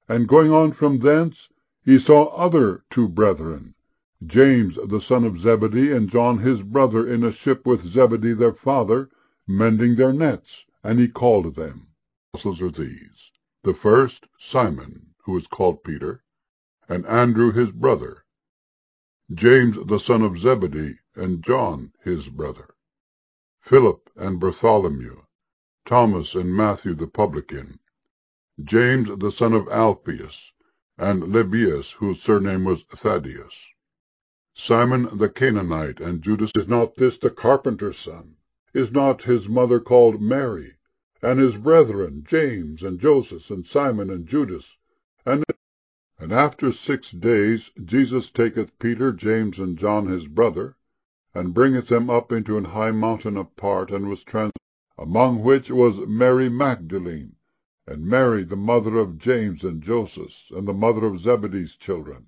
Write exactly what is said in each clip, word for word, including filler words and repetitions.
And going on from thence, he saw other two brethren, James the son of Zebedee, and John his brother, in a ship with Zebedee their father, mending their nets. And he called them. Apostles are these: the first, Simon, who is called Peter, and Andrew his brother, James the son of Zebedee, and John his brother, Philip and Bartholomew, Thomas and Matthew the publican, James the son of Alphaeus, and Lebbaeus, whose surname was Thaddeus, Simon the Canaanite, and Judas. Is not this the carpenter's son? Is not his mother called Mary? And his brethren, James and Joseph, and Simon and Judas? And, and after six days Jesus taketh Peter, James, and John his brother, and bringeth them up into an high mountain apart, and was trans among which was Mary Magdalene, and Mary the mother of James and Joseph, and the mother of Zebedee's children.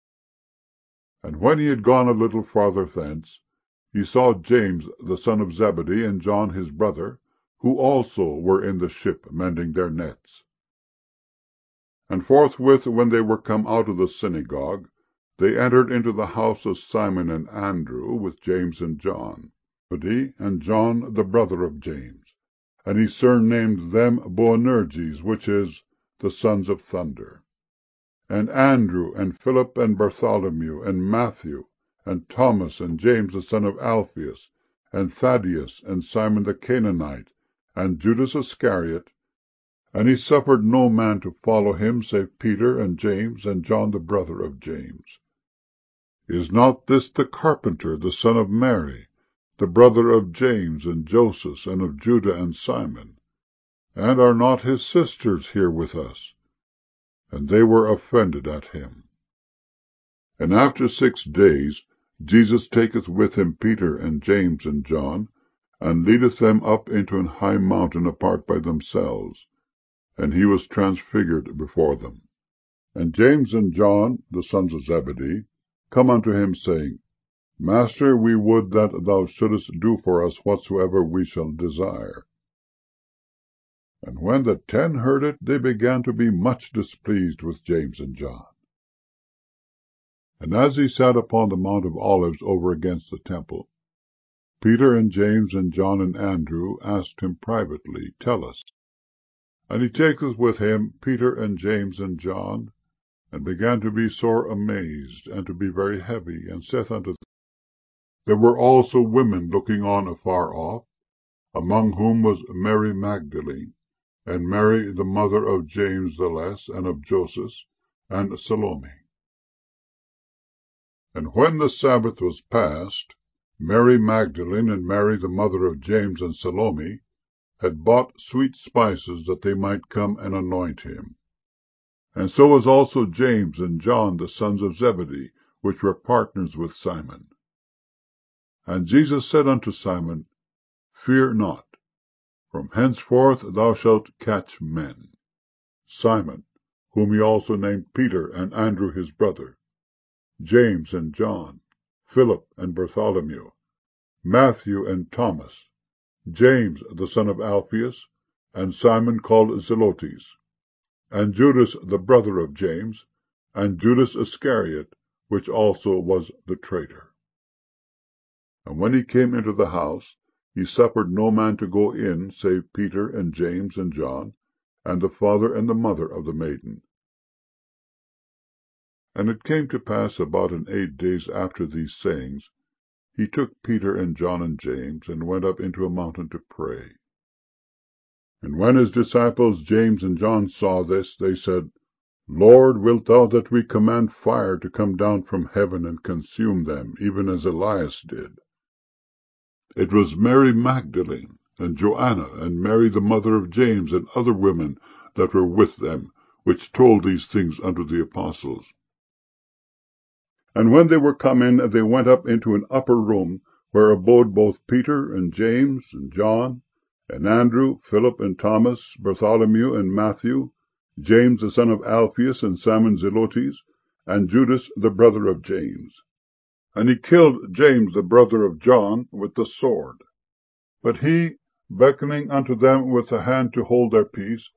And when he had gone a little farther thence, he saw James the son of Zebedee, and John his brother, who also were in the ship mending their nets. And forthwith, when they were come out of the synagogue, they entered into the house of Simon and Andrew, with James and John, Zebedee, and John the brother of James. And he surnamed them Boanerges, which is, the sons of thunder. And Andrew, and Philip, and Bartholomew, and Matthew, and Thomas, and James the son of Alphaeus, and Thaddeus, and Simon the Canaanite, and Judas Iscariot. And he suffered no man to follow him, save Peter, and James, and John the brother of James. Is not this the carpenter, the son of Mary, the brother of James, and Joseph, and of Judah, and Simon? And are not his sisters here with us? And they were offended at him. And after six days Jesus taketh with him Peter, and James, and John, and leadeth them up into an high mountain apart by themselves, and he was transfigured before them. And James and John, the sons of Zebedee, come unto him, saying, Master, we would that thou shouldest do for us whatsoever we shall desire. And when the ten heard it, they began to be much displeased with James and John. And as he sat upon the Mount of Olives over against the temple, Peter and James and John and Andrew asked him privately, Tell us. And he taketh with him Peter and James and John, and began to be sore amazed, and to be very heavy, and saith unto them, There were also women looking on afar off, among whom was Mary Magdalene, and Mary the mother of James the less, and of Joseph, and Salome. And when the Sabbath was past, Mary Magdalene and Mary the mother of James and Salome had bought sweet spices, that they might come and anoint him. And so was also James and John the sons of Zebedee, which were partners with Simon. And Jesus said unto Simon, Fear not, from henceforth thou shalt catch men. Simon, whom he also named Peter, and Andrew his brother, James and John, Philip and Bartholomew, Matthew and Thomas, James the son of Alphaeus, and Simon called Zelotes, and Judas the brother of James, and Judas Iscariot, which also was the traitor. And when he came into the house, he suffered no man to go in, save Peter and James and John, and the father and the mother of the maiden. And it came to pass about an eight days after these sayings, he took Peter and John and James, and went up into a mountain to pray. And when his disciples James and John saw this, they said, Lord, wilt thou that we command fire to come down from heaven and consume them, even as Elias did? It was Mary Magdalene, and Joanna, and Mary the mother of James, and other women that were with them, which told these things unto the apostles. And when they were come in, they went up into an upper room, where abode both Peter and James and John, and Andrew, Philip and Thomas, Bartholomew and Matthew, James the son of Alphaeus, and Simon Zelotes, and Judas the brother of James. And he killed James the brother of John with the sword. But he, beckoning unto them with the hand to hold their peace,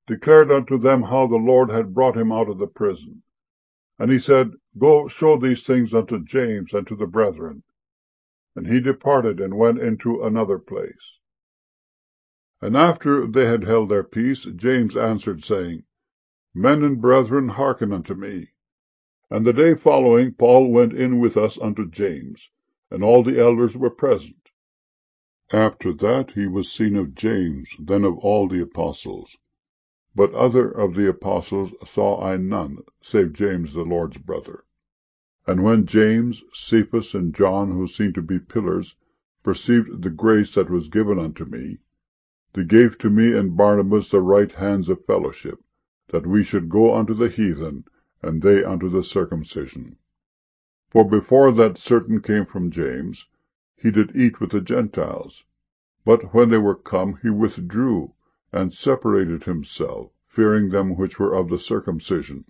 declared unto them how the Lord had brought him out of the prison. And he said, Go show these things unto James and to the brethren. And he departed and went into another place. And after they had held their peace, James answered, saying, Men and brethren, hearken unto me. And the day following Paul went in with us unto James, and all the elders were present. After that he was seen of James, then of all the apostles. But other of the apostles saw I none, save James the Lord's brother. And when James, Cephas, and John, who seemed to be pillars, perceived the grace that was given unto me, they gave to me and Barnabas the right hands of fellowship, that we should go unto the heathen, and they unto the circumcision. For before that certain came from James, he did eat with the Gentiles. But when they were come, he withdrew, and separated himself, fearing them which were of the circumcision.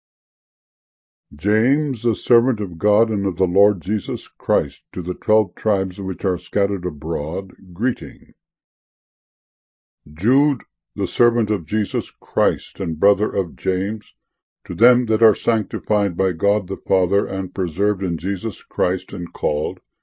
James, a servant of God and of the Lord Jesus Christ, to the twelve tribes which are scattered abroad, greeting. Jude, the servant of Jesus Christ, and brother of James, to them that are sanctified by God the Father, and preserved in Jesus Christ, and called,